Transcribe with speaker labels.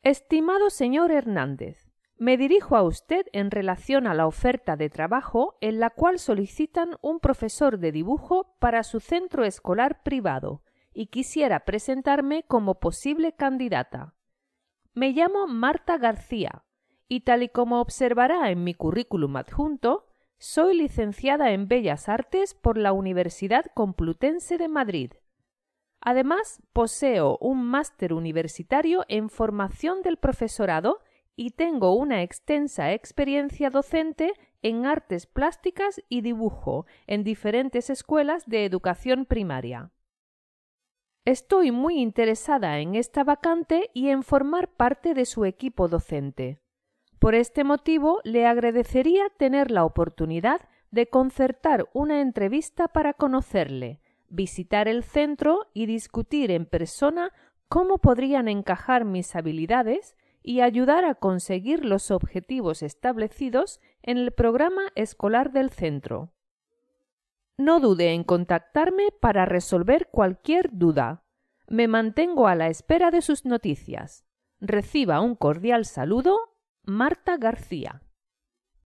Speaker 1: Estimado señor Hernández, me dirijo a usted en relación a la oferta de trabajo en la cual solicitan un profesor de dibujo para su centro escolar privado y quisiera presentarme como posible candidata. Me llamo Marta García y tal y como observará en mi currículum adjunto, soy licenciada en Bellas Artes por la Universidad Complutense de Madrid. Además, poseo un máster universitario en formación del profesorado y tengo una extensa experiencia docente en artes plásticas y dibujo en diferentes escuelas de educación primaria. Estoy muy interesada en esta vacante y en formar parte de su equipo docente. Por este motivo, le agradecería tener la oportunidad de concertar una entrevista para conocerle, visitar el centro y discutir en persona cómo podrían encajar mis habilidades y ayudar a conseguir los objetivos establecidos en el programa escolar del centro. No dude en contactarme para resolver cualquier duda. Me mantengo a la espera de sus noticias. Reciba un cordial saludo, Marta García.